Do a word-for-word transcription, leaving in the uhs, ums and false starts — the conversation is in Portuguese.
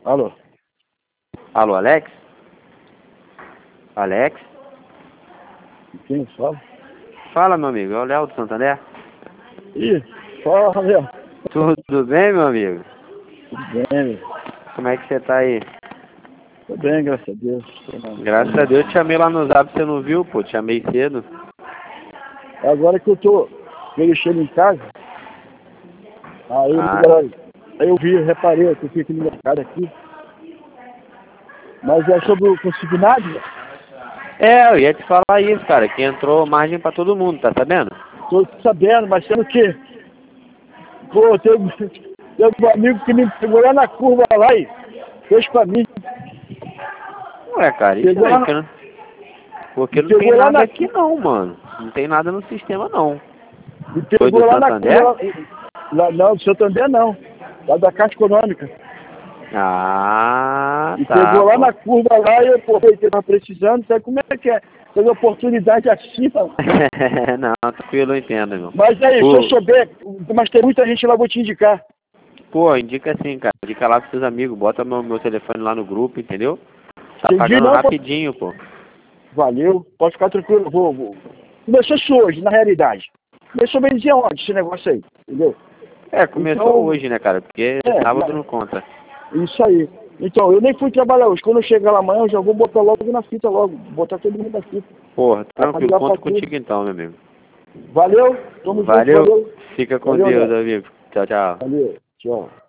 Alô? Alô, Alex? Alex? Quem fala? Fala, meu amigo. É o Léo do Santander. Ih, fala, Léo. Tudo bem, meu amigo? Tudo bem, meu. Como é que você tá aí? Tudo bem, graças a Deus. Graças a Deus, te chamei lá no Zap, você não viu, pô? Te chamei cedo. Agora que eu tô mexendo em casa, aí, Ah, galera, aí eu vi, reparei, que eu fiquei aqui no mercado aqui. Mas é sobre o consignado, né? é, eu ia te falar isso, cara, que entrou margem pra todo mundo, tá sabendo? Tô sabendo, mas sendo que, pô, tem, tem um amigo que me pegou lá na curva lá e fez pra mim. Ué, cara, Pegou lá estranho, na, porque não, porque me não tem pegou lá nada na, aqui não, mano. Não tem nada no sistema, não. me Foi pegou do lá na curva, Santander? lá, lá, não, do Santander não, lá da Caixa Econômica. Ah, E tá, pegou lá pô. na curva lá e eu, pô, eu tava precisando, sabe como é que é? Tem oportunidade assim, ó. Não, tranquilo, eu entendo, meu. Mas aí, se eu Pô, souber, mas tem muita gente lá, vou te indicar. pô, indica assim, cara. Indica lá pros seus amigos, bota meu, meu telefone lá no grupo, entendeu? Tá Entendi, pagando não, pô. rapidinho, pô. Valeu, pode ficar tranquilo, vou, vou. Começou isso hoje, na realidade. Começou bem dizer onde esse negócio aí, entendeu? É, começou Então, hoje, né, cara? Porque é, sábado mas- não conta. isso aí. Então, eu nem fui trabalhar hoje. Quando eu chegar lá amanhã, eu já vou botar logo na fita logo. Botar todo mundo na fita. Porra, Pra tranquilo, pagar pra conto tudo. contigo então, meu amigo. Valeu, tamo junto, Valeu, valeu. fica com Valeu, Deus, né? amigo. Tchau, tchau. Valeu, tchau.